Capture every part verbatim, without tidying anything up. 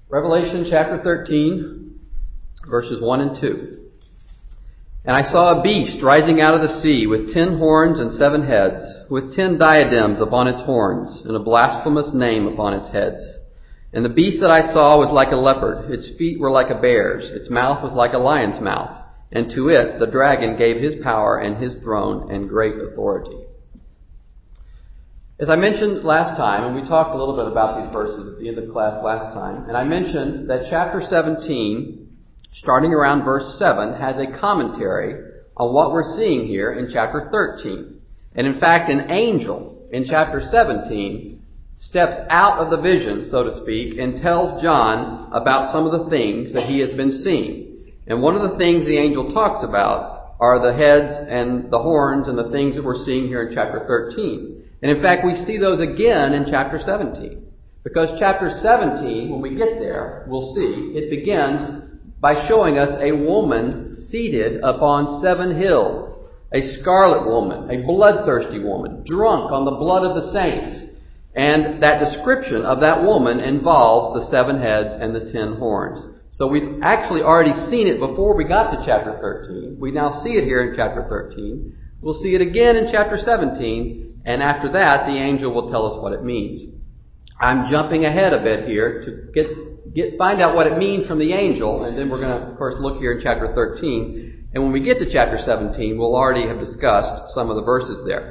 Revelation chapter thirteen, verses one and two. And I saw a beast rising out of the sea with ten horns and seven heads, with ten diadems upon its horns, and a blasphemous name upon its heads. And the beast that I saw was like a leopard, its feet were like a bear's, its mouth was like a lion's mouth, and to it the dragon gave his power and his throne and great authority. As I mentioned last time, and we talked a little bit about these verses at the end of class last time, and I mentioned that chapter seventeen, starting around verse seven, has a commentary on what we're seeing here in chapter thirteen. And in fact, an angel in chapter seventeen steps out of the vision, so to speak, and tells John about some of the things that he has been seeing. And one of the things the angel talks about are the heads and the horns and the things that we're seeing here in chapter thirteen. And in fact, we see those again in chapter seventeen. Because chapter seventeen, when we get there, we'll see, it begins by showing us a woman seated upon seven hills. A scarlet woman, a bloodthirsty woman, drunk on the blood of the saints. And that description of that woman involves the seven heads and the ten horns. So we've actually already seen it before we got to chapter thirteen. We now see it here in chapter thirteen. We'll see it again in chapter seventeen. And after that, the angel will tell us what it means. I'm jumping ahead a bit here to get, get find out what it means from the angel. And then we're going to, of course, look here in chapter thirteen. And when we get to chapter seventeen, we'll already have discussed some of the verses there.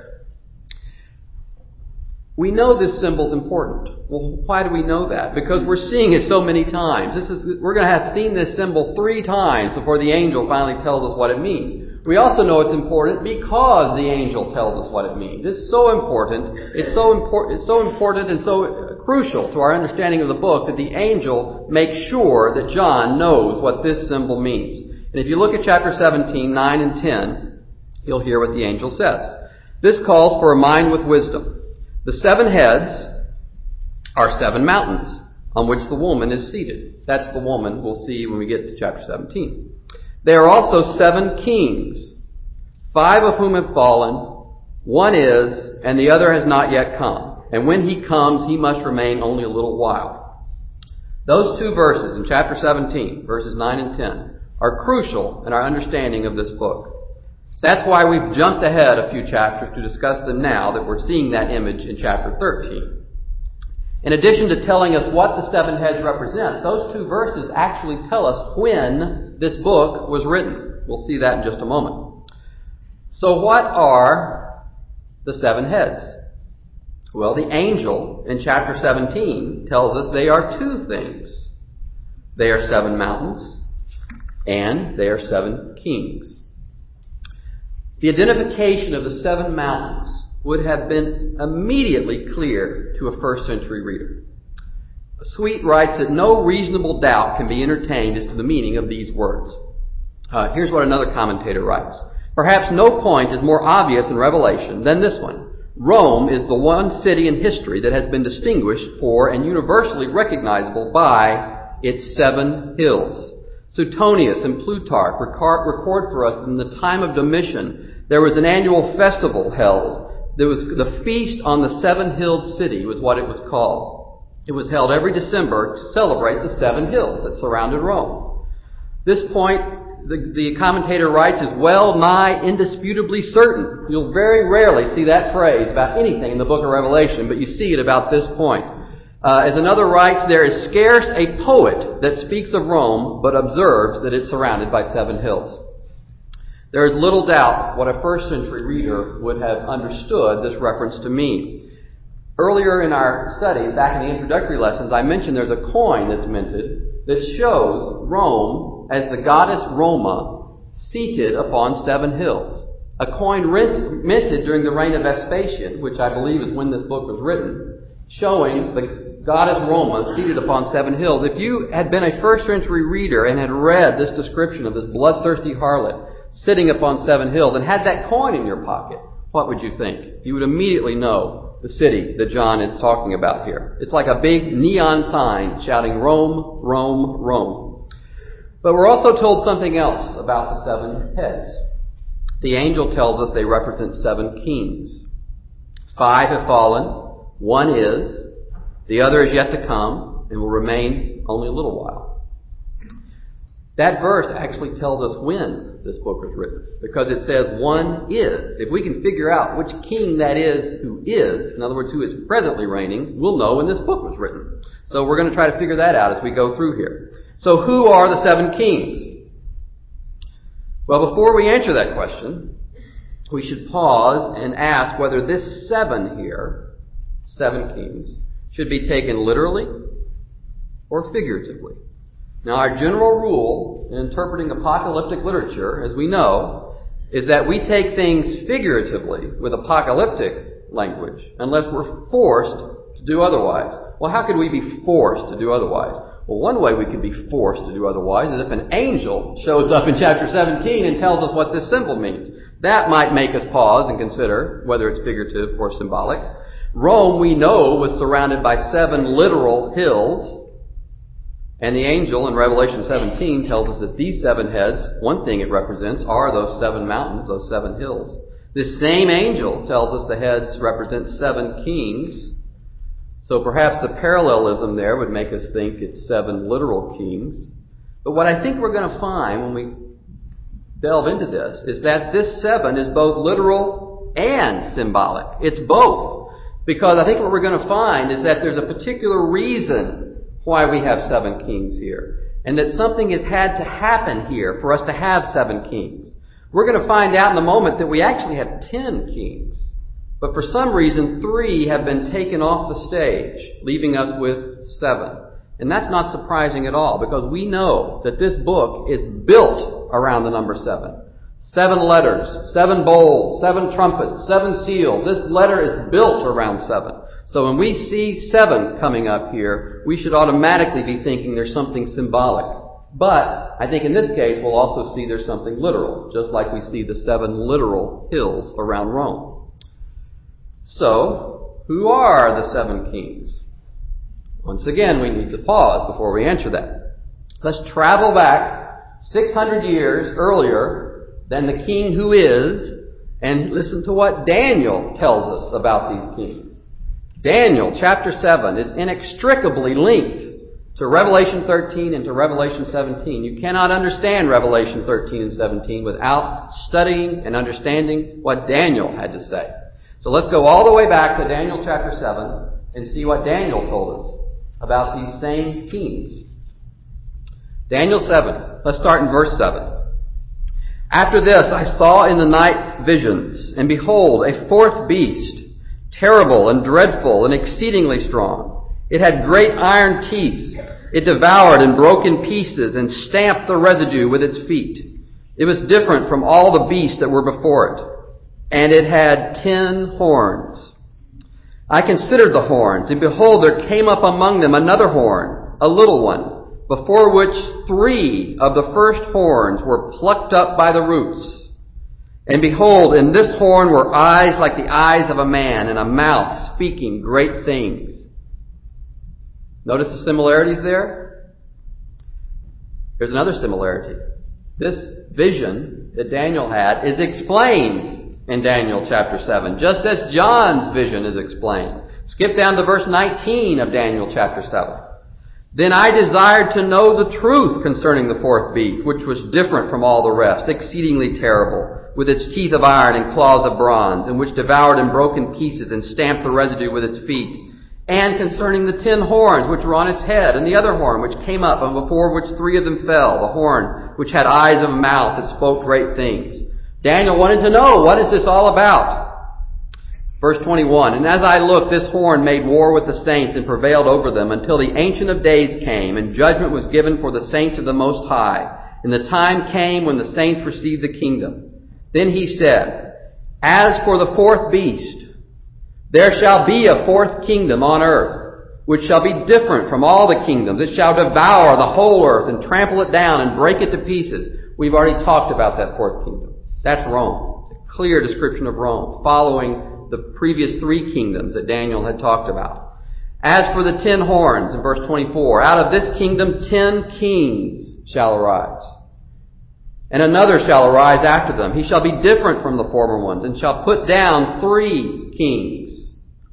We know this symbol's important. Well, why do we know that? Because we're seeing it so many times. This is, we're going to have seen this symbol three times before the angel finally tells us what it means. We also know it's important because the angel tells us what it means. It's so important. It's so important. It's so important and so crucial to our understanding of the book that the angel makes sure that John knows what this symbol means. And if you look at chapter seventeen, nine and ten, you'll hear what the angel says. This calls for a mind with wisdom. The seven heads are seven mountains on which the woman is seated. That's the woman we'll see when we get to chapter seventeen. There are also seven kings, five of whom have fallen. One is, and the other has not yet come. And when he comes, he must remain only a little while. Those two verses in chapter seventeen, verses nine and ten, are crucial in our understanding of this book. That's why we've jumped ahead a few chapters to discuss them now that we're seeing that image in chapter thirteen. In addition to telling us what the seven heads represent, those two verses actually tell us when this book was written. We'll see that in just a moment. So what are the seven heads? Well, the angel in chapter seventeen tells us they are two things. They are seven mountains and they are seven kings. The identification of the seven mountains would have been immediately clear to a first century reader. Sweet writes that no reasonable doubt can be entertained as to the meaning of these words. Uh, here's what another commentator writes. Perhaps no point is more obvious in Revelation than this one. Rome is the one city in history that has been distinguished for and universally recognizable by its seven hills. Suetonius and Plutarch record, record for us that in the time of Domitian, there was an annual festival held. There was the Feast on the Seven-Hilled City was what it was called. It was held every December to celebrate the seven hills that surrounded Rome. This point, the, the commentator writes, is well nigh indisputably certain. You'll very rarely see that phrase about anything in the book of Revelation, but you see it about this point. Uh, as another writes, there is scarce a poet that speaks of Rome, but observes that it's surrounded by seven hills. There is little doubt what a first century reader would have understood this reference to mean. Earlier in our study, back in the introductory lessons, I mentioned there's a coin that's minted that shows Rome as the goddess Roma seated upon seven hills. A coin rent, minted during the reign of Vespasian, which I believe is when this book was written, showing the goddess Roma seated upon seven hills. If you had been a first century reader and had read this description of this bloodthirsty harlot sitting upon seven hills and had that coin in your pocket, what would you think? You would immediately know the city that John is talking about here. It's like a big neon sign shouting Rome, Rome, Rome. But we're also told something else about the seven heads. The angel tells us they represent seven kings. Five have fallen, one is, the other is yet to come, come and will remain only a little while. That verse actually tells us when this book was written, because it says one is. If we can figure out which king that is who is, in other words, who is presently reigning, we'll know when this book was written. So we're going to try to figure that out as we go through here. So who are the seven kings? Well, before we answer that question, we should pause and ask whether this seven here, seven kings, should be taken literally or figuratively. Now, our general rule in interpreting apocalyptic literature, as we know, is that we take things figuratively with apocalyptic language unless we're forced to do otherwise. Well, how could we be forced to do otherwise? Well, one way we could be forced to do otherwise is if an angel shows up in chapter seventeen and tells us what this symbol means. That might make us pause and consider whether it's figurative or symbolic. Rome, we know, was surrounded by seven literal hills. And the angel in Revelation seventeen tells us that these seven heads, one thing it represents, are those seven mountains, those seven hills. This same angel tells us the heads represent seven kings. So perhaps the parallelism there would make us think it's seven literal kings. But what I think we're going to find when we delve into this is that this seven is both literal and symbolic. It's both. Because I think what we're going to find is that there's a particular reason why we have seven kings here. And that something has had to happen here for us to have seven kings. We're going to find out in a moment that we actually have ten kings. But for some reason, three have been taken off the stage, leaving us with seven. And that's not surprising at all, because we know that this book is built around the number seven. Seven letters, seven bowls, seven trumpets, seven seals. This letter is built around seven. So when we see seven coming up here, we should automatically be thinking there's something symbolic. But I think in this case, we'll also see there's something literal, just like we see the seven literal hills around Rome. So, who are the seven kings? Once again, we need to pause before we answer that. Let's travel back six hundred years earlier than the king who is, and listen to what Daniel tells us about these kings. Daniel chapter seven is inextricably linked to Revelation thirteen and to Revelation seventeen. You cannot understand Revelation thirteen and seventeen without studying and understanding what Daniel had to say. So let's go all the way back to Daniel chapter seven and see what Daniel told us about these same kings. Daniel seven. Let's start in verse seven. After this I saw in the night visions, and behold, a fourth beast, terrible and dreadful and exceedingly strong. It had great iron teeth. It devoured and broke in pieces and stamped the residue with its feet. It was different from all the beasts that were before it. And it had ten horns. I considered the horns, and behold, there came up among them another horn, a little one, before which three of the first horns were plucked up by the roots. And behold, in this horn were eyes like the eyes of a man, and a mouth speaking great things. Notice the similarities there? Here's another similarity. This vision that Daniel had is explained in Daniel chapter seven, just as John's vision is explained. Skip down to verse nineteen of Daniel chapter seven. Then I desired to know the truth concerning the fourth beast, which was different from all the rest, exceedingly terrible, with its teeth of iron and claws of bronze, and which devoured and broke in pieces and stamped the residue with its feet. And concerning the ten horns which were on its head, and the other horn which came up, and before which three of them fell, the horn which had eyes of a mouth that spoke great things. Daniel wanted to know, what is this all about? Verse twenty-one, and as I looked, this horn made war with the saints and prevailed over them until the Ancient of Days came, and judgment was given for the saints of the Most High. And the time came when the saints received the kingdom. Then he said, as for the fourth beast, there shall be a fourth kingdom on earth, which shall be different from all the kingdoms. It shall devour the whole earth and trample it down and break it to pieces. We've already talked about that fourth kingdom. That's Rome. It's a clear description of Rome, following the previous three kingdoms that Daniel had talked about. As for the ten horns, in verse twenty-four, out of this kingdom ten kings shall arise. And another shall arise after them. He shall be different from the former ones, and shall put down three kings.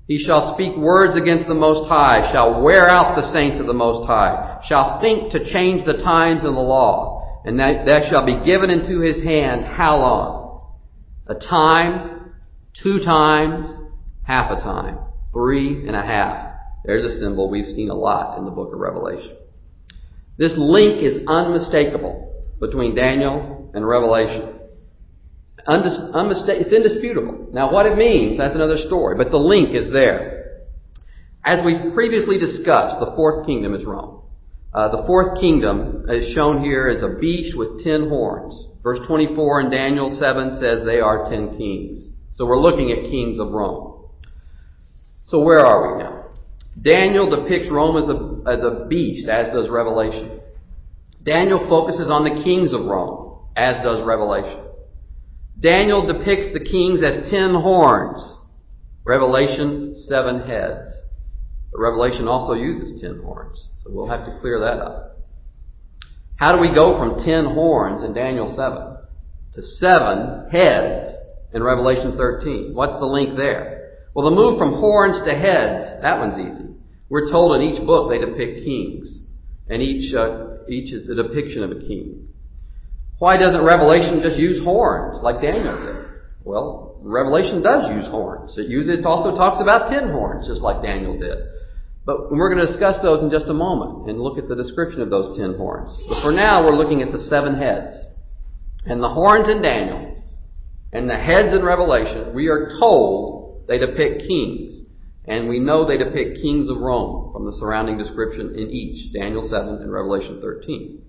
He shall speak words against the Most High, shall wear out the saints of the Most High, shall think to change the times and the law, and that, that shall be given into his hand how long? A time, two times, half a time, three and a half. There's a symbol we've seen a lot in the book of Revelation. This link is unmistakable between Daniel and Revelation. Undis- unmista- it's indisputable. Now what it means, that's another story, but the link is there. As we previously discussed, the fourth kingdom is Rome. Uh, the fourth kingdom is shown here as a beast with ten horns. Verse twenty-four in Daniel seven says they are ten kings. So we're looking at kings of Rome. So where are we now? Daniel depicts Rome as a, as a beast, as does Revelation. Daniel focuses on the kings of Rome, as does Revelation. Daniel depicts the kings as ten horns. Revelation, seven heads. But Revelation also uses ten horns, so we'll have to clear that up. How do we go from ten horns in Daniel seven to seven heads in Revelation thirteen? What's the link there? Well, the move from horns to heads, that one's easy. We're told in each book they depict kings, and each uh, each is a depiction of a king. Why doesn't Revelation just use horns like Daniel did? Well, Revelation does use horns. It uses, it also talks about ten horns, just like Daniel did. But we're going to discuss those in just a moment and look at the description of those ten horns. But for now, we're looking at the seven heads. And the horns in Daniel and the heads in Revelation, we are told they depict kings. And we know they depict kings of Rome from the surrounding description in each, Daniel seven and Revelation thirteen.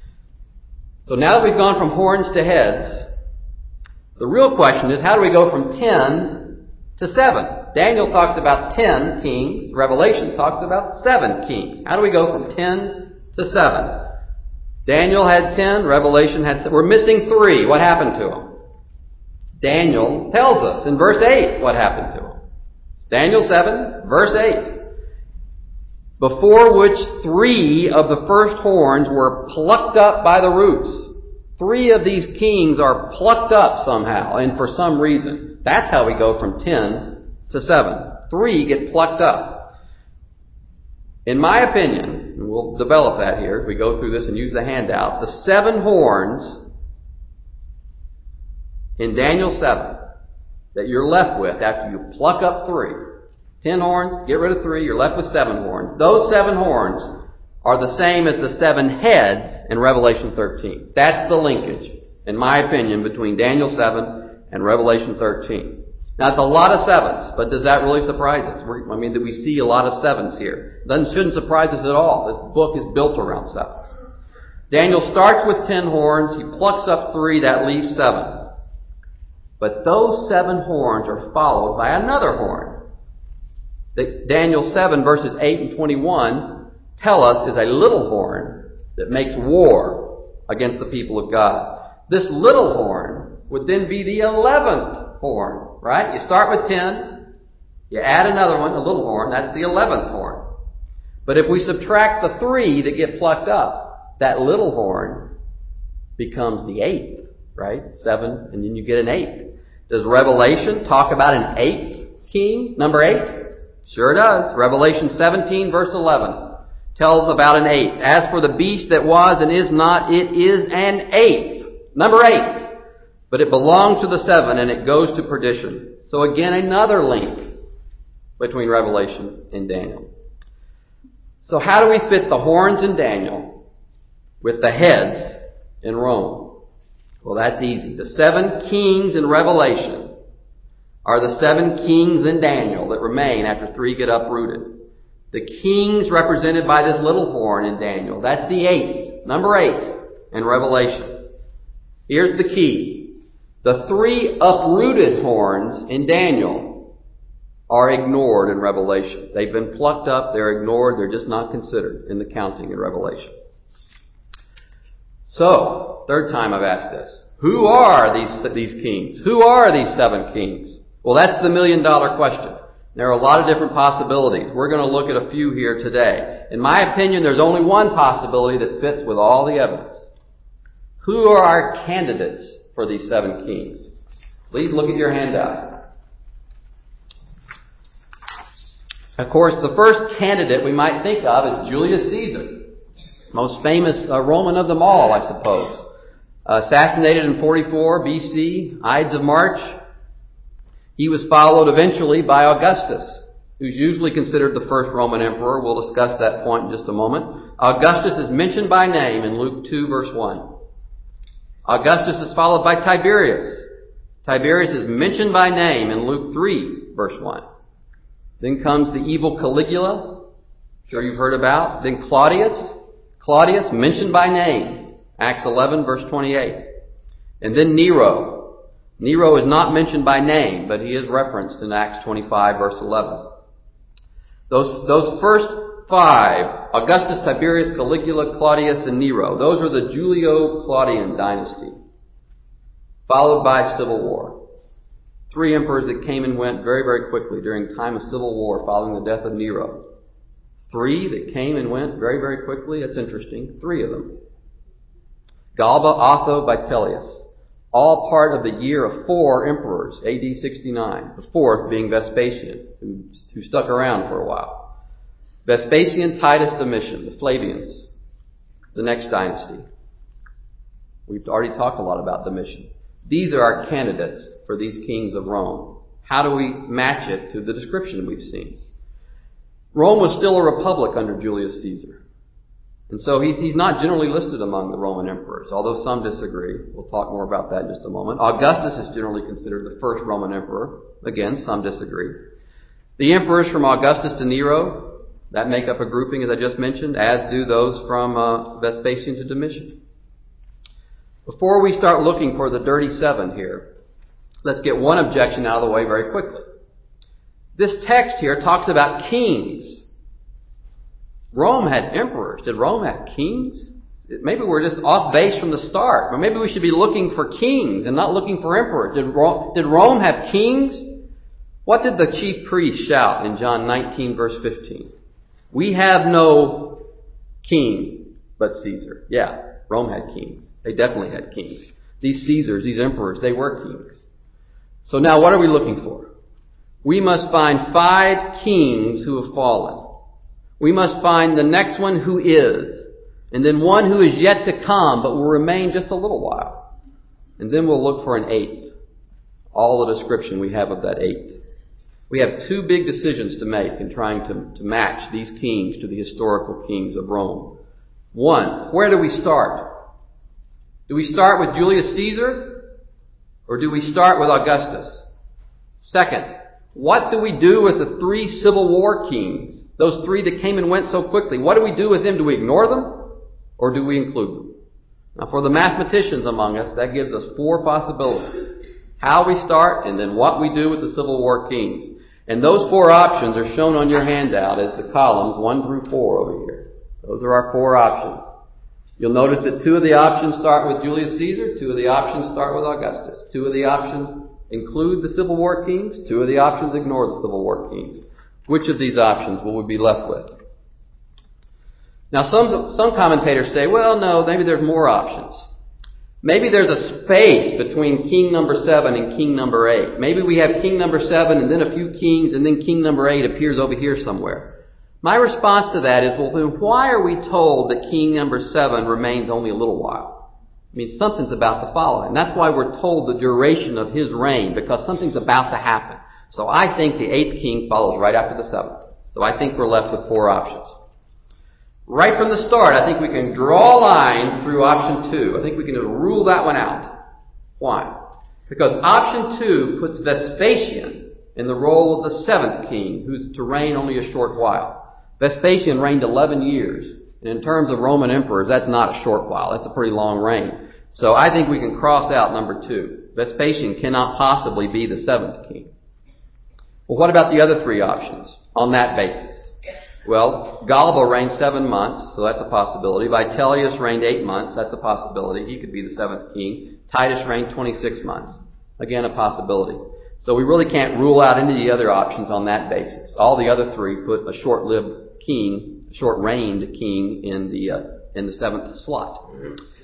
So now that we've gone from horns to heads, the real question is, how do we go from ten to seven? Daniel talks about ten kings. Revelation talks about seven kings. How do we go from ten to seven? Daniel had ten. Revelation had seven. We're missing three. What happened to them? Daniel tells us in verse eight what happened to them. Daniel seven, verse eight. Before which three of the first horns were plucked up by the roots. Three of these kings are plucked up somehow, and for some reason. That's how we go from ten to seven. Three get plucked up. In my opinion, and we'll develop that here as we go through this and use the handout, the seven horns in Daniel seven that you're left with after you pluck up three. Ten horns, get rid of three, you're left with seven horns. Those seven horns are the same as the seven heads in Revelation thirteen. That's the linkage, in my opinion, between Daniel seven and Revelation thirteen. Now, it's a lot of sevens, but does that really surprise us? We're, I mean, that we see a lot of sevens here. It doesn't, shouldn't surprise us at all. This book is built around sevens. Daniel starts with ten horns. He plucks up three. That leaves seven. But those seven horns are followed by another horn. Daniel seven verses eight and twenty-one tell us is a little horn that makes war against the people of God. This little horn would then be the eleventh horn, right? You start with ten, you add another one, a little horn, that's the eleventh horn. But if we subtract the three that get plucked up, that little horn becomes the eighth, right? Seven, and then you get an eighth. Does Revelation talk about an eighth king, number eight? Sure does. Revelation seventeen verse eleven tells about an eighth. As for the beast that was and is not, it is an eighth. Number eight. But it belongs to the seven and it goes to perdition. So again, another link between Revelation and Daniel. So how do we fit the horns in Daniel with the heads in Rome? Well, that's easy. The seven kings in Revelation are the seven kings in Daniel that remain after three get uprooted. The kings represented by this little horn in Daniel, that's the eighth, number eight in Revelation. Here's the key. The three uprooted horns in Daniel are ignored in Revelation. They've been plucked up, they're ignored, they're just not considered in the counting in Revelation. So, third time I've asked this. Who are these, these kings? Who are these seven kings? Well, that's the million dollar question. There are a lot of different possibilities. We're going to look at a few here today. In my opinion, there's only one possibility that fits with all the evidence. Who are our candidates for these seven kings? Please look at your handout. Of course, the first candidate we might think of is Julius Caesar, most famous uh, Roman of them all, I suppose. Assassinated in forty-four B C, Ides of March. He was followed eventually by Augustus, who's usually considered the first Roman emperor. We'll discuss that point in just a moment. Augustus is mentioned by name in Luke two, verse one. Augustus is followed by Tiberius. Tiberius is mentioned by name in Luke three, verse one. Then comes the evil Caligula, I'm sure you've heard about. Then Claudius. Claudius, mentioned by name, Acts eleven, verse twenty-eight. And then Nero. Nero is not mentioned by name, but he is referenced in Acts twenty-five, verse eleven. Those, those first five, Augustus, Tiberius, Caligula, Claudius, and Nero, those are the Julio-Claudian dynasty, followed by civil war. Three emperors that came and went very, very quickly during time of civil war following the death of Nero. Three that came and went very, very quickly. That's interesting. Three of them. Galba, Otho, Vitellius. All part of the year of four emperors, A D sixty-nine. The fourth being Vespasian, who, who stuck around for a while. Vespasian, Titus, Domitian, the Flavians, the next dynasty. We've already talked a lot about Domitian. These are our candidates for these kings of Rome. How do we match it to the description we've seen? Rome was still a republic under Julius Caesar. And so he's, he's not generally listed among the Roman emperors, although some disagree. We'll talk more about that in just a moment. Augustus is generally considered the first Roman emperor. Again, some disagree. The emperors from Augustus to Nero, that make up a grouping, as I just mentioned, as do those from uh, Vespasian to Domitian. Before we start looking for the dirty seven here, let's get one objection out of the way very quickly. This text here talks about kings. Rome had emperors. Did Rome have kings? Maybe we're just off base from the start. Or maybe we should be looking for kings and not looking for emperors. Did Rome, did Rome have kings? What did the chief priest shout in John nineteen, verse fifteen? We have no king but Caesar. Yeah, Rome had kings. They definitely had kings. These Caesars, these emperors, they were kings. So now what are we looking for? We must find five kings who have fallen. We must find the next one who is, and then one who is yet to come but will remain just a little while. And then we'll look for an eighth. All the description we have of that eighth. We have two big decisions to make in trying to, to match these kings to the historical kings of Rome. One, where do we start? Do we start with Julius Caesar, or do we start with Augustus? Second, what do we do with the three Civil War kings? Those three that came and went so quickly. What do we do with them? Do we ignore them? Or do we include them? Now, for the mathematicians among us, that gives us four possibilities. How we start, and then what we do with the Civil War kings. And those four options are shown on your handout as the columns one through four over here. Those are our four options. You'll notice that two of the options start with Julius Caesar. Two of the options start with Augustus. Two of the options include the Civil War kings. Two of the options ignore the Civil War kings. Which of these options will we be left with? Now, some, some commentators say, well, no, maybe there's more options. Maybe there's a space between king number seven and king number eight. Maybe we have king number seven and then a few kings and then king number eight appears over here somewhere. My response to that is, well, then why are we told that king number seven remains only a little while? I mean, something's about to follow. And that's why we're told the duration of his reign, because something's about to happen. So I think the eighth king follows right after the seventh. So I think we're left with four options. Right from the start, I think we can draw a line through option two. I think we can rule that one out. Why? Because option two puts Vespasian in the role of the seventh king, who's to reign only a short while. Vespasian reigned eleven years. And in terms of Roman emperors, that's not a short while. That's a pretty long reign. So I think we can cross out number two. Vespasian cannot possibly be the seventh king. Well, what about the other three options on that basis? Well, Galba reigned seven months, so that's a possibility. Vitellius reigned eight months, that's a possibility. He could be the seventh king. Titus reigned twenty-six months. Again, a possibility. So we really can't rule out any of the other options on that basis. All the other three put a short-lived king, short-reigned king in the uh, in the seventh slot.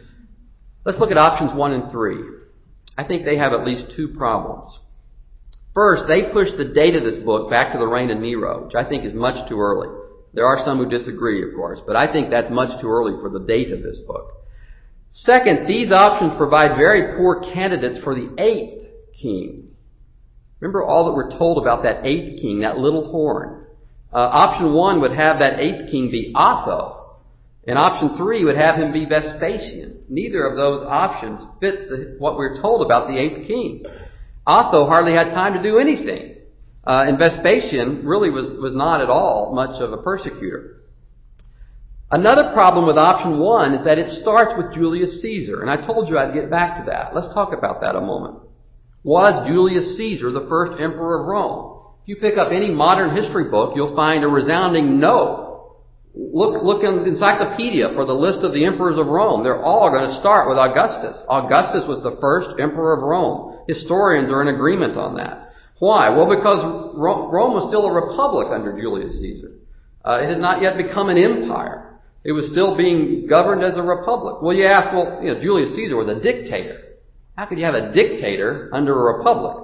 Let's look at options one and three. I think they have at least two problems. First, they push the date of this book back to the reign of Nero, which I think is much too early. There are some who disagree, of course, but I think that's much too early for the date of this book. Second, these options provide very poor candidates for the eighth king. Remember all that we're told about that eighth king, that little horn. Uh, option one would have that eighth king be Otho, and option three would have him be Vespasian. Neither of those options fits the, what we're told about the eighth king. Otho hardly had time to do anything. Uh, and Vespasian really was, was not at all much of a persecutor. Another problem with option one is that it starts with Julius Caesar. And I told you I'd get back to that. Let's talk about that a moment. Was Julius Caesar the first emperor of Rome? If you pick up any modern history book, you'll find a resounding no. Look, look in the encyclopedia for the list of the emperors of Rome. They're all going to start with Augustus. Augustus was the first emperor of Rome. Historians are in agreement on that. Why? Well, because Rome was still a republic under Julius Caesar. Uh, it had not yet become an empire. It was still being governed as a republic. Well, you ask, well, you know, Julius Caesar was a dictator. How could you have a dictator under a republic?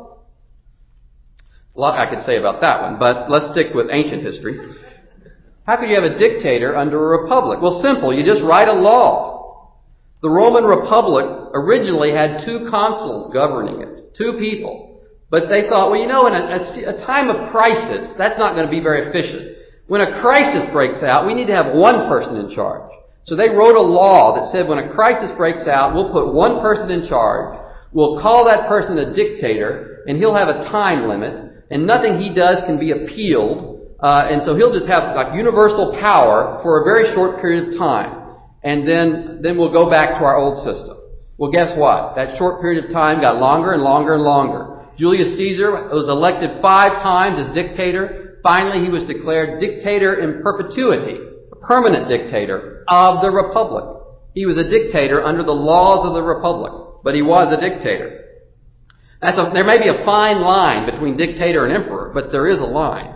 A lot I could say about that one, but let's stick with ancient history. How could you have a dictator under a republic? Well, simple. You just write a law. The Roman Republic originally had two consuls governing it, two people. But they thought, well, you know, in a, a time of crisis, that's not going to be very efficient. When a crisis breaks out, we need to have one person in charge. So they wrote a law that said when a crisis breaks out, we'll put one person in charge. We'll call that person a dictator, and he'll have a time limit, and nothing he does can be appealed. Uh, and so he'll just have like universal power for a very short period of time. And then, then we'll go back to our old system. Well, guess what? That short period of time got longer and longer and longer. Julius Caesar was elected five times as dictator. Finally, he was declared dictator in perpetuity, a permanent dictator of the republic. He was a dictator under the laws of the republic, but he was a dictator. That's a, there may be a fine line between dictator and emperor, but there is a line.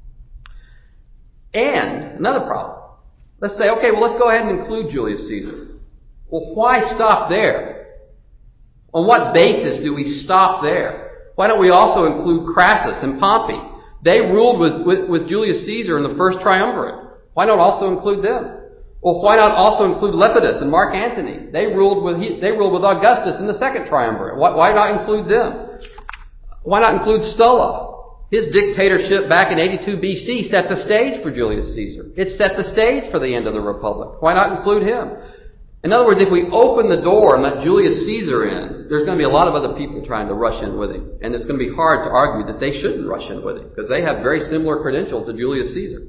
And another problem. Let's say, okay, well, let's go ahead and include Julius Caesar. Well, why stop there? On what basis do we stop there? Why don't we also include Crassus and Pompey? They ruled with, with, with Julius Caesar in the first triumvirate. Why not also include them? Well, why not also include Lepidus and Mark Antony? They ruled with they ruled with Augustus in the second triumvirate. Why, why not include them? Why not include Sulla? His dictatorship back in eighty-two B C set the stage for Julius Caesar. It set the stage for the end of the republic. Why not include him? In other words, if we open the door and let Julius Caesar in, there's going to be a lot of other people trying to rush in with him. And it's going to be hard to argue that they shouldn't rush in with him, because they have very similar credentials to Julius Caesar.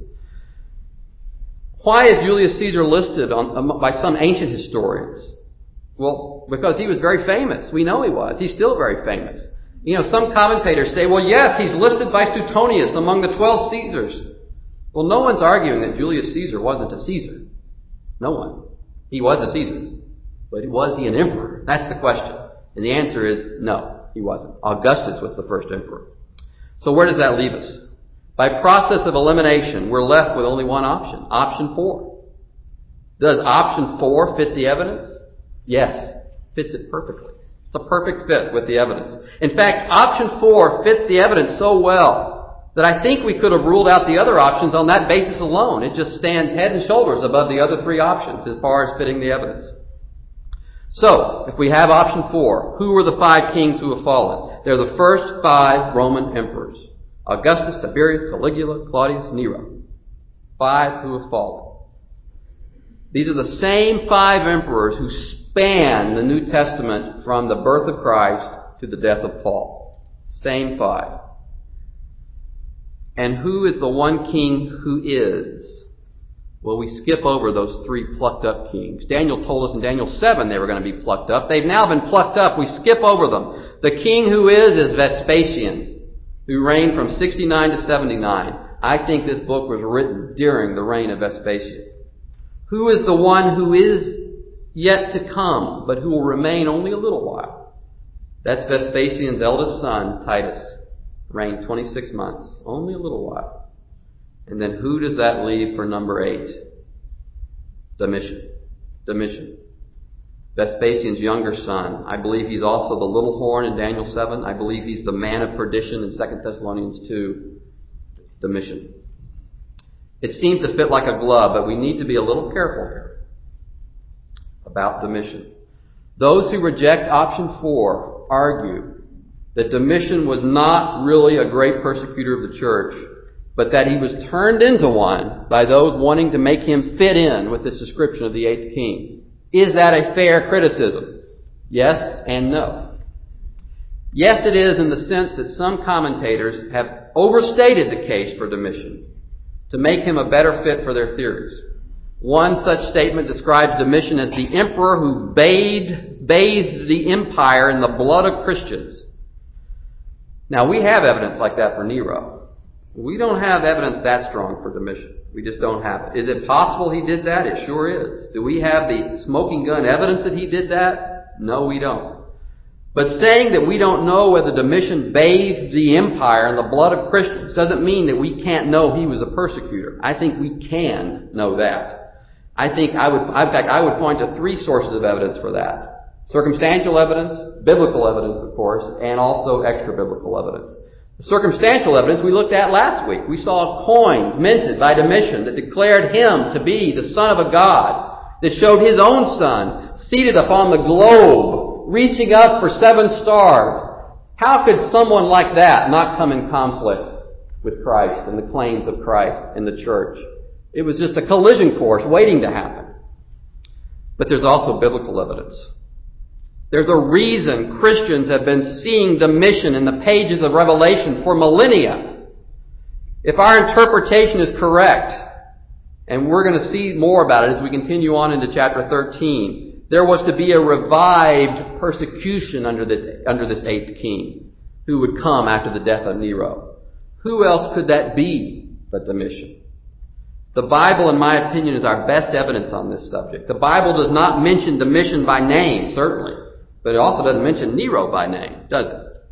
Why is Julius Caesar listed on, by some ancient historians? Well, because he was very famous. We know he was. He's still very famous. You know, some commentators say, well, yes, he's listed by Suetonius among the twelve Caesars. Well, no one's arguing that Julius Caesar wasn't a Caesar. No one. He was a Caesar. But was he an emperor? That's the question. And the answer is no, he wasn't. Augustus was the first emperor. So where does that leave us? By process of elimination, we're left with only one option. Option four. Does option four fit the evidence? Yes. Fits it perfectly. It's a perfect fit with the evidence. In fact, option four fits the evidence so well that I think we could have ruled out the other options on that basis alone. It just stands head and shoulders above the other three options as far as fitting the evidence. So, if we have option four, who were the five kings who have fallen? They're the first five Roman emperors. Augustus, Tiberius, Caligula, Claudius, Nero. Five who have fallen. These are the same five emperors who span the New Testament from the birth of Christ to the death of Paul. Same five. And who is the one king who is? Well, we skip over those three plucked up kings. Daniel told us in Daniel seven they were going to be plucked up. They've now been plucked up. We skip over them. The king who is is Vespasian, who reigned from sixty-nine to seventy-nine. I think this book was written during the reign of Vespasian. Who is the one who is yet to come, but who will remain only a little while? That's Vespasian's eldest son, Titus. Reigned twenty-six months, only a little while. And then who does that leave for number eight? Domitian. Domitian. Vespasian's younger son. I believe he's also the little horn in Daniel seven. I believe he's the man of perdition in Second Thessalonians two. Domitian. It seems to fit like a glove, but we need to be a little careful here about Domitian. Those who reject option four argue that Domitian was not really a great persecutor of the church, but that he was turned into one by those wanting to make him fit in with this description of the eighth king. Is that a fair criticism? Yes and no. Yes, it is in the sense that some commentators have overstated the case for Domitian to make him a better fit for their theories. One such statement describes Domitian as the emperor who bathed, bathed the empire in the blood of Christians. Now, we have evidence like that for Nero. We don't have evidence that strong for Domitian. We just don't have it. Is it possible he did that? It sure is. Do we have the smoking gun evidence that he did that? No, we don't. But saying that we don't know whether Domitian bathed the empire in the blood of Christians doesn't mean that we can't know he was a persecutor. I think we can know that. I think I would, in fact, I would point to three sources of evidence for that. Circumstantial evidence, biblical evidence, of course, and also extra-biblical evidence. The circumstantial evidence we looked at last week. We saw coins minted by Domitian that declared him to be the son of a god, that showed his own son seated upon the globe, reaching up for seven stars. How could someone like that not come in conflict with Christ and the claims of Christ in the church? It was just a collision course waiting to happen. But there's also biblical evidence. There's a reason Christians have been seeing Domitian in the pages of Revelation for millennia. If our interpretation is correct, and we're going to see more about it as we continue on into chapter thirteen, there was to be a revived persecution under the, under this eighth king who would come after the death of Nero. Who else could that be but Domitian? The Bible, in my opinion, is our best evidence on this subject. The Bible does not mention Domitian by name, certainly. But it also doesn't mention Nero by name, does it?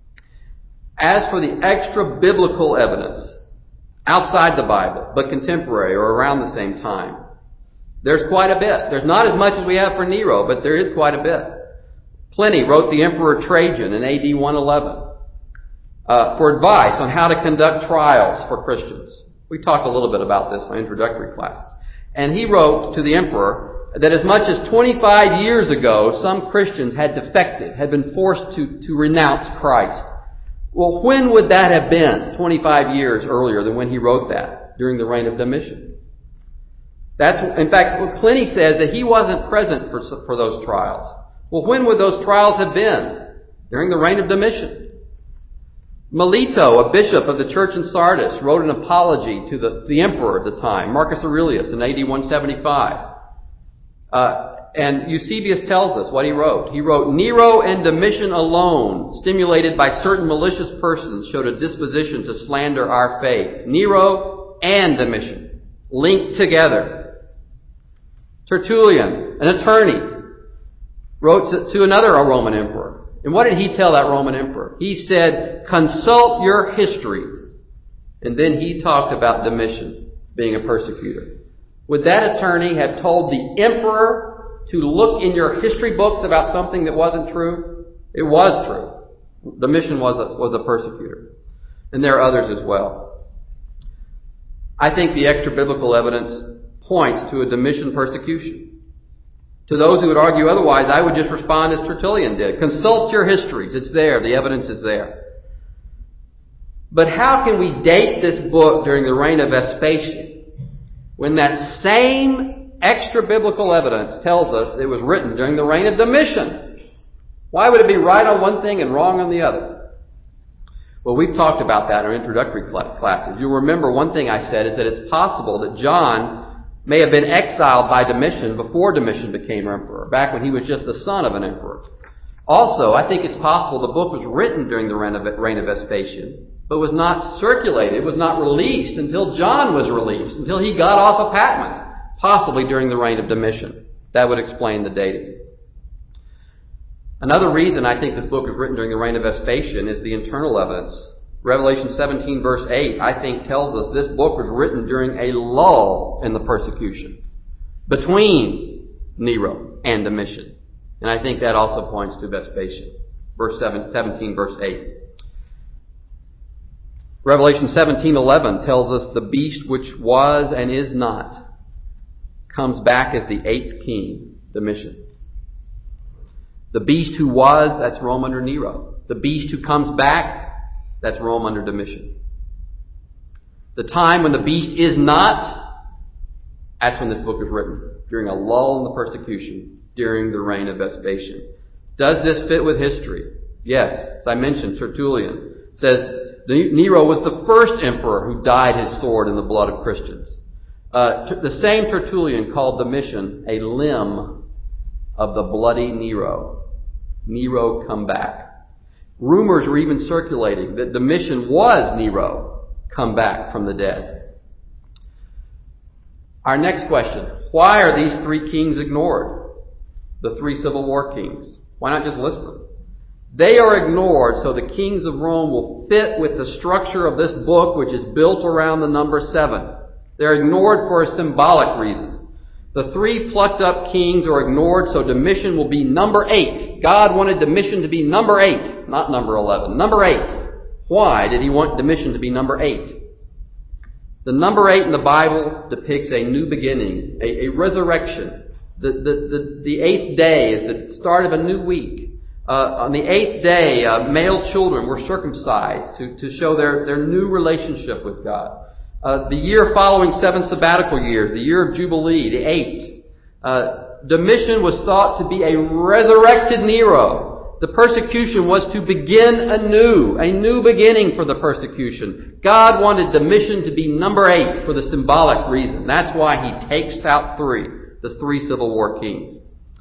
As for the extra-biblical evidence, outside the Bible, but contemporary or around the same time, there's quite a bit. There's not as much as we have for Nero, but there is quite a bit. Pliny wrote the Emperor Trajan in A D one eleven uh, for advice on how to conduct trials for Christians. We talked a little bit about this in introductory classes. And he wrote to the emperor that as much as twenty-five years ago, some Christians had defected, had been forced to, to renounce Christ. Well, when would that have been twenty-five years earlier than when he wrote that, during the reign of Domitian? That's, in fact, Pliny says that he wasn't present for, for those trials. Well, when would those trials have been? During the reign of Domitian. Melito, a bishop of the church in Sardis, wrote an apology to the, the emperor of the time, Marcus Aurelius, in A D one seventy-five. Uh, and Eusebius tells us what he wrote. He wrote, Nero and Domitian alone, stimulated by certain malicious persons, showed a disposition to slander our faith. Nero and Domitian, linked together. Tertullian, an attorney, wrote to, to another Roman emperor. And what did he tell that Roman emperor? He said, consult your histories. And then he talked about Domitian being a persecutor. Would that attorney have told the emperor to look in your history books about something that wasn't true? It was true. Domitian was a, was a persecutor. And there are others as well. I think the extra-biblical evidence points to a Domitian persecution. To those who would argue otherwise, I would just respond as Tertullian did. Consult your histories. It's there. The evidence is there. But how can we date this book during the reign of Vespasian, when that same extra-biblical evidence tells us it was written during the reign of Domitian? Why would it be right on one thing and wrong on the other? Well, we've talked about that in our introductory classes. You'll remember one thing I said is that it's possible that John may have been exiled by Domitian before Domitian became emperor, back when he was just the son of an emperor. Also, I think it's possible the book was written during the reign of Vespasian, but was not circulated, was not released until John was released, until he got off of Patmos, possibly during the reign of Domitian. That would explain the dating. Another reason I think this book was written during the reign of Vespasian is the internal evidence. Revelation seventeen verse eight, I think, tells us this book was written during a lull in the persecution between Nero and Domitian. And I think that also points to Vespasian. Verse seventeen, verse eight. Revelation seventeen eleven tells us the beast which was and is not comes back as the eighth king, Domitian. The beast who was, that's Rome under Nero. The beast who comes back, that's Rome under Domitian. The time when the beast is not, that's when this book is written, during a lull in the persecution, during the reign of Vespasian. Does this fit with history? Yes. As I mentioned, Tertullian says Nero was the first emperor who dyed his sword in the blood of Christians. Uh, the same Tertullian called Domitian a limb of the bloody Nero. Nero come back. Rumors were even circulating that Domitian was Nero come back from the dead. Our next question. Why are these three kings ignored? The three Civil War kings. Why not just list them? They are ignored so the kings of Rome will fit with the structure of this book, which is built around the number seven. They're ignored for a symbolic reason. The three plucked up kings are ignored so Domitian will be number eight. God wanted Domitian to be number eight, not number eleven. Number eight. Why did he want Domitian to be number eight? The number eight in the Bible depicts a new beginning, a, a resurrection. The, the, the, the eighth day is the start of a new week. Uh, on the eighth day, uh, male children were circumcised to, to show their, their new relationship with God. Uh, the year following seven sabbatical years, the year of Jubilee, the eighth, uh, Domitian was thought to be a resurrected Nero. The persecution was to begin anew, a new beginning for the persecution. God wanted Domitian to be number eight for the symbolic reason. That's why he takes out three, the three Civil War kings.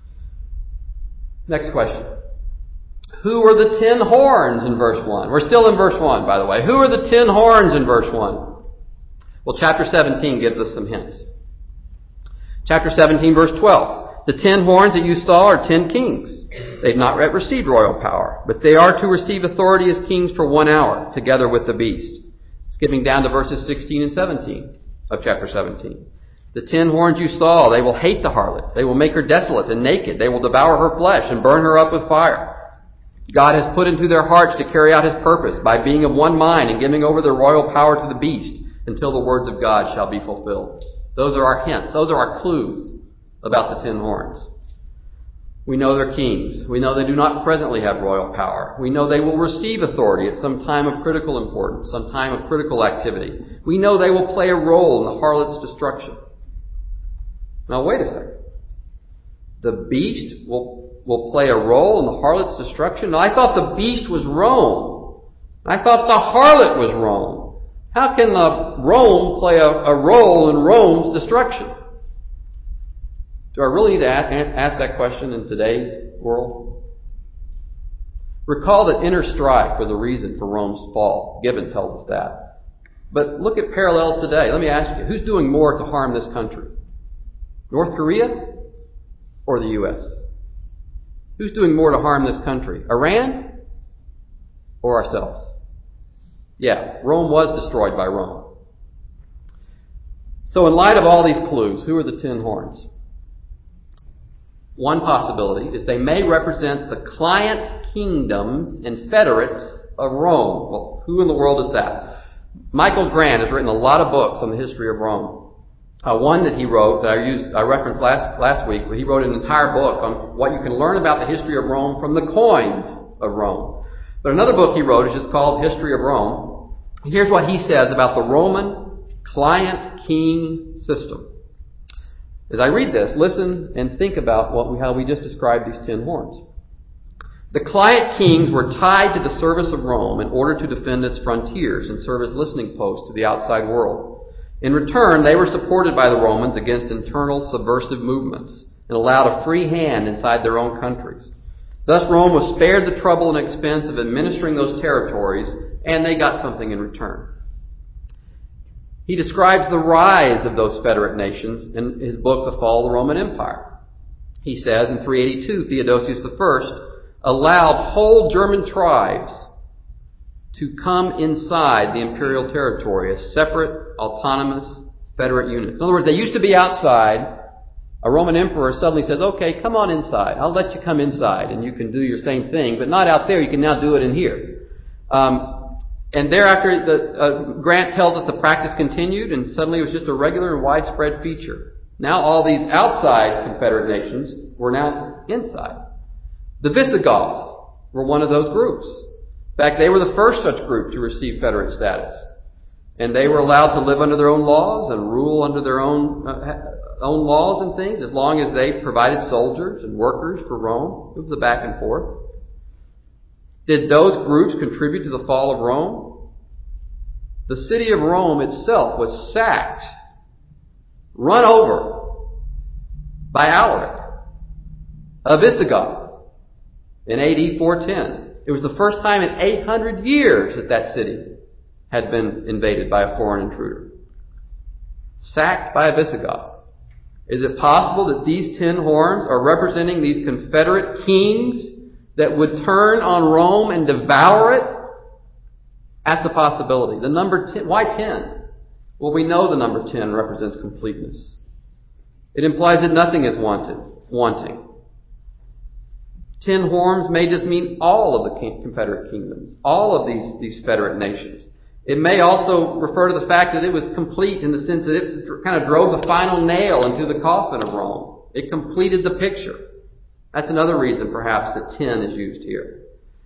Next question. Who are the ten horns in verse one? We're still in verse one, by the way. Who are the ten horns in verse one? Well, chapter seventeen gives us some hints. Chapter seventeen, verse twelve. The ten horns that you saw are ten kings. They've not yet received royal power, but they are to receive authority as kings for one hour, together with the beast. Skipping down to verses sixteen and seventeen of chapter seventeen. The ten horns you saw, they will hate the harlot. They will make her desolate and naked. They will devour her flesh and burn her up with fire. God has put into their hearts to carry out his purpose by being of one mind and giving over their royal power to the beast until the words of God shall be fulfilled. Those are our hints. Those are our clues about the ten horns. We know they're kings. We know they do not presently have royal power. We know they will receive authority at some time of critical importance, some time of critical activity. We know they will play a role in the harlot's destruction. Now wait a second. The beast will will play a role in the harlot's destruction? Now, I thought the beast was Rome. I thought the harlot was Rome. How can the Rome play a, a role in Rome's destruction? Do I really need to ask, ask that question in today's world? Recall that inner strife was a reason for Rome's fall. Gibbon tells us that. But look at parallels today. Let me ask you, who's doing more to harm this country? North Korea or the U S? Who's doing more to harm this country? Iran or ourselves? Yeah, Rome was destroyed by Rome. So in light of all these clues, who are the ten horns? One possibility is they may represent the client kingdoms and federates of Rome. Well, who in the world is that? Michael Grant has written a lot of books on the history of Rome. Uh, one that he wrote that I used, I referenced last last week, where he wrote an entire book on what you can learn about the history of Rome from the coins of Rome. But another book he wrote is just called History of Rome. Here's what he says about the Roman client-king system. As I read this, listen and think about what we, how we just described these ten horns. The client kings were tied to the service of Rome in order to defend its frontiers and serve as listening posts to the outside world. In return, they were supported by the Romans against internal subversive movements and allowed a free hand inside their own countries. Thus, Rome was spared the trouble and expense of administering those territories, and they got something in return. He describes the rise of those federate nations in his book, The Fall of the Roman Empire. He says in three eighty-two, Theodosius the First allowed whole German tribes to come inside the imperial territory as separate, autonomous, federate units. In other words, they used to be outside, A Roman emperor suddenly says, okay, come on inside. I'll let you come inside and you can do your same thing, but not out there. You can now do it in here. Um, and thereafter, the, uh, Grant tells us the practice continued, and suddenly it was just a regular and widespread feature. Now all these outside Confederate nations were now inside. The Visigoths were one of those groups. In fact, they were the first such group to receive Federate status. And they were allowed to live under their own laws and rule under their own uh, own laws and things, as long as they provided soldiers and workers for Rome. It was a back and forth. Did those groups contribute to the fall of Rome? The city of Rome itself was sacked, run over by Alaric, a Visigoth, in A D four ten. It was the first time in eight hundred years that that city had been invaded by a foreign intruder. Sacked by a Visigoth. Is it possible that these ten horns are representing these Confederate kings that would turn on Rome and devour it? That's a possibility. The number ten, why ten? Well, we know the number ten represents completeness. It implies that nothing is wanted, wanting. Ten horns may just mean all of the Confederate kingdoms, all of these, these Federate nations. It may also refer to the fact that it was complete in the sense that it kind of drove the final nail into the coffin of Rome. It completed the picture. That's another reason, perhaps, that ten is used here.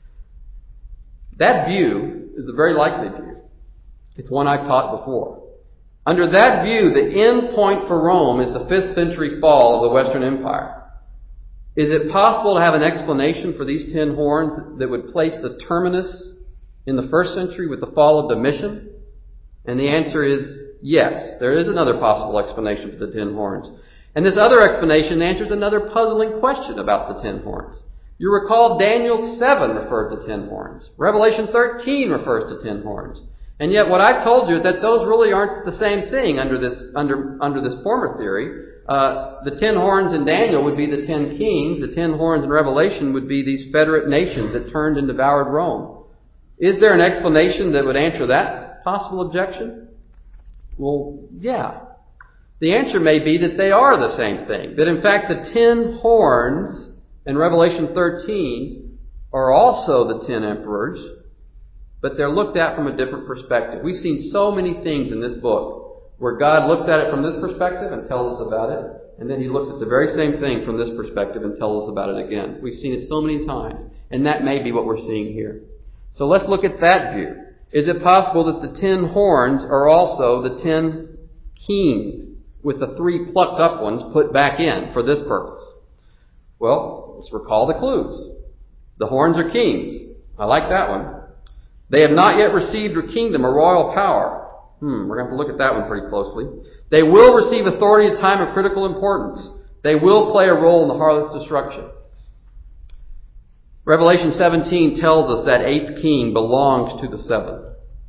That view is a very likely view. It's one I've taught before. Under that view, the end point for Rome is the fifth century fall of the Western Empire. Is it possible to have an explanation for these ten horns that would place the terminus in the first century with the fall of Domitian? And the answer is yes. There is another possible explanation for the ten horns. And this other explanation answers another puzzling question about the ten horns. You recall Daniel seven referred to ten horns. Revelation thirteen refers to ten horns. And yet what I've told you is that those really aren't the same thing under this, under, under this former theory. Uh, the ten horns in Daniel would be the ten kings. The ten horns in Revelation would be these Federate nations that turned and devoured Rome. Is there an explanation that would answer that possible objection? Well, yeah. The answer may be that they are the same thing. That in fact the ten horns in Revelation thirteen are also the ten emperors, but they're looked at from a different perspective. We've seen so many things in this book where God looks at it from this perspective and tells us about it, and then He looks at the very same thing from this perspective and tells us about it again. We've seen it so many times, and that may be what we're seeing here. So let's look at that view. Is it possible that the ten horns are also the ten kings, with the three plucked up ones put back in for this purpose? Well, let's recall the clues. The horns are kings. I like that one. They have not yet received a kingdom or royal power. Hmm, we're going to have to look at that one pretty closely. They will receive authority at a time of critical importance. They will play a role in the harlot's destruction. Revelation seventeen tells us that eighth king belongs to the seventh.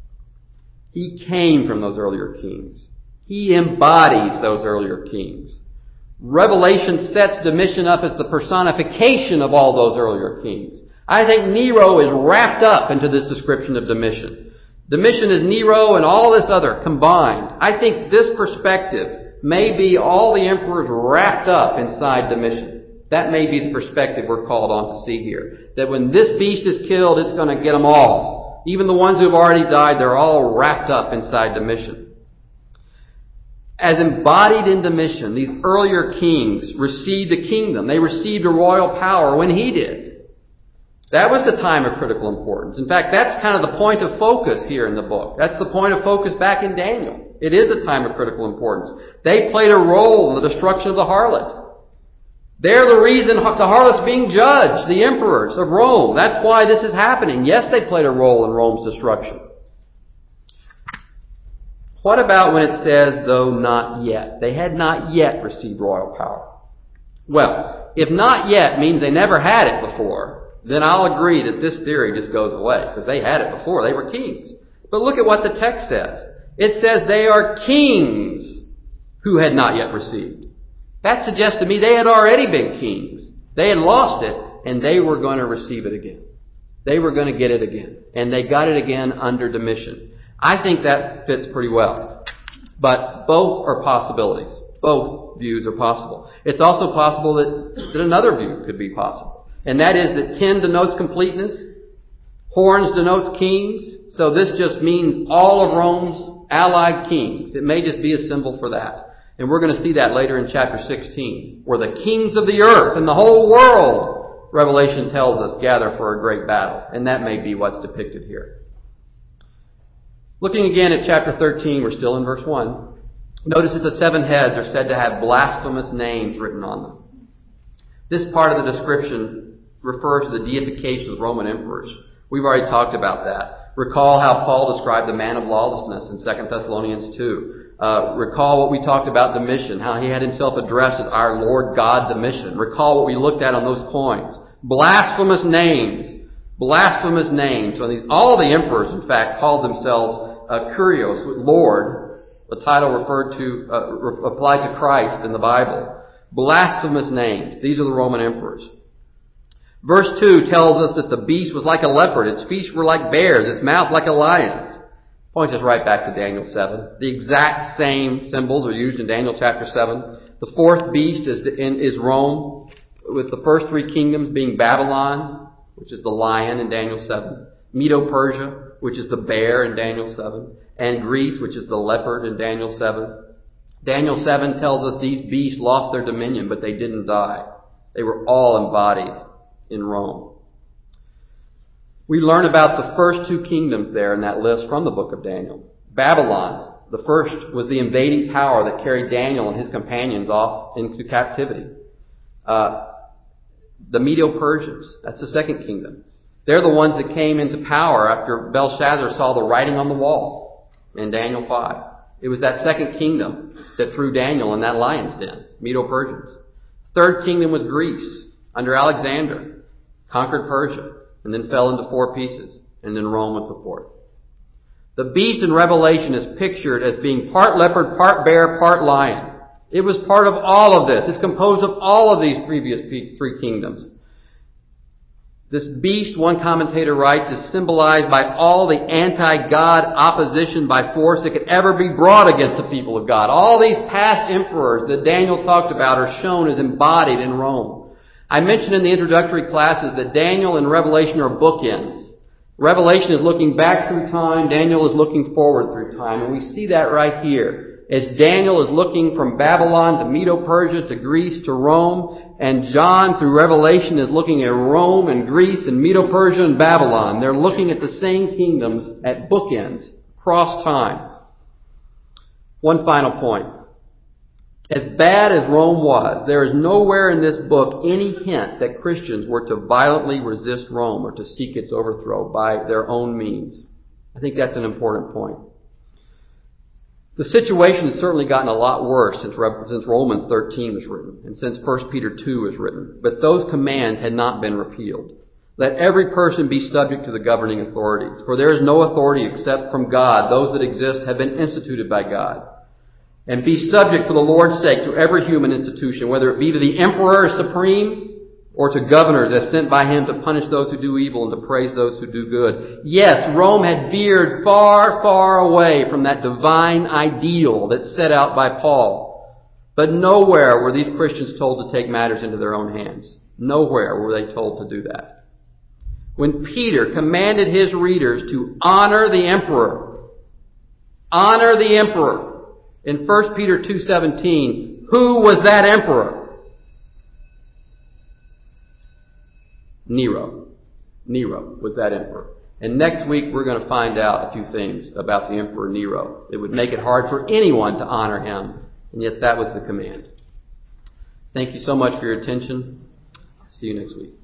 He came from those earlier kings. He embodies those earlier kings. Revelation sets Domitian up as the personification of all those earlier kings. I think Nero is wrapped up into this description of Domitian. Domitian is Nero and all this other combined. I think this perspective may be all the emperors wrapped up inside Domitian. That may be the perspective we're called on to see here. That when this beast is killed, it's going to get them all. Even the ones who have already died, they're all wrapped up inside Domitian. As embodied in Domitian, these earlier kings received a kingdom. They received a royal power when he did. That was the time of critical importance. In fact, that's kind of the point of focus here in the book. That's the point of focus back in Daniel. It is a time of critical importance. They played a role in the destruction of the harlot. They're the reason the harlot's being judged, the emperors of Rome. That's why this is happening. Yes, they played a role in Rome's destruction. What about when it says, though not yet? They had not yet received royal power. Well, if not yet means they never had it before, then I'll agree that this theory just goes away, because they had it before. They were kings. But look at what the text says. It says they are kings who had not yet received. That suggests to me they had already been kings. They had lost it, and they were going to receive it again. They were going to get it again. And they got it again under Domitian. I think that fits pretty well. But both are possibilities. Both views are possible. It's also possible that, that another view could be possible. And that is that ten denotes completeness, horns denotes kings, so this just means all of Rome's allied kings. It may just be a symbol for that. And we're going to see that later in chapter sixteen, where the kings of the earth and the whole world, Revelation tells us, gather for a great battle. And that may be what's depicted here. Looking again at chapter thirteen, we're still in verse one. Notice that the seven heads are said to have blasphemous names written on them. This part of the description refers to the deification of Roman emperors. We've already talked about that. Recall how Paul described the man of lawlessness in Second Thessalonians two. Uh, recall what we talked about Domitian, how he had himself addressed as our Lord God Domitian. Recall what we looked at on those coins. Blasphemous names. Blasphemous names. So these, all the emperors, in fact, called themselves uh, Kurios, Lord, the title referred to, uh, re- applied to Christ in the Bible. Blasphemous names. These are the Roman emperors. Verse two tells us that the beast was like a leopard. Its feet were like bears. Its mouth like a lion's. Points us right back to Daniel seven. The exact same symbols are used in Daniel chapter seven. The fourth beast is, in, is Rome, with the first three kingdoms being Babylon, which is the lion in Daniel seven, Medo-Persia, which is the bear in Daniel seven, and Greece, which is the leopard in Daniel seven. Daniel seven tells us these beasts lost their dominion, but they didn't die. They were all embodied in Rome. We learn about the first two kingdoms there in that list from the book of Daniel. Babylon, the first, was the invading power that carried Daniel and his companions off into captivity. Uh, the Medo-Persians, that's the second kingdom. They're the ones that came into power after Belshazzar saw the writing on the wall in Daniel five. It was that second kingdom that threw Daniel in that lion's den, Medo-Persians. Third kingdom was Greece under Alexander, conquered Persia, and then fell into four pieces, and then Rome was the fourth. The beast in Revelation is pictured as being part leopard, part bear, part lion. It was part of all of this. It's composed of all of these previous three kingdoms. This beast, one commentator writes, is symbolized by all the anti-God opposition by force that could ever be brought against the people of God. All these past emperors that Daniel talked about are shown as embodied in Rome. I mentioned in the introductory classes that Daniel and Revelation are bookends. Revelation is looking back through time. Daniel is looking forward through time. And we see that right here. As Daniel is looking from Babylon to Medo-Persia to Greece to Rome, and John through Revelation is looking at Rome and Greece and Medo-Persia and Babylon. They're looking at the same kingdoms at bookends, across time. One final point. As bad as Rome was, there is nowhere in this book any hint that Christians were to violently resist Rome or to seek its overthrow by their own means. I think that's an important point. The situation has certainly gotten a lot worse since, since Romans thirteen was written and since First Peter two was written, but those commands had not been repealed. Let every person be subject to the governing authorities, for there is no authority except from God. Those that exist have been instituted by God. And be subject for the Lord's sake to every human institution, whether it be to the emperor as supreme or to governors as sent by him to punish those who do evil and to praise those who do good. Yes, Rome had veered far, far away from that divine ideal that's set out by Paul. But nowhere were these Christians told to take matters into their own hands. Nowhere were they told to do that. When Peter commanded his readers to honor the emperor, honor the emperor, in First Peter two seventeen, who was that emperor? Nero. Nero was that emperor. And next week we're going to find out a few things about the Emperor Nero. It would make it hard for anyone to honor him, and yet that was the command. Thank you so much for your attention. See you next week.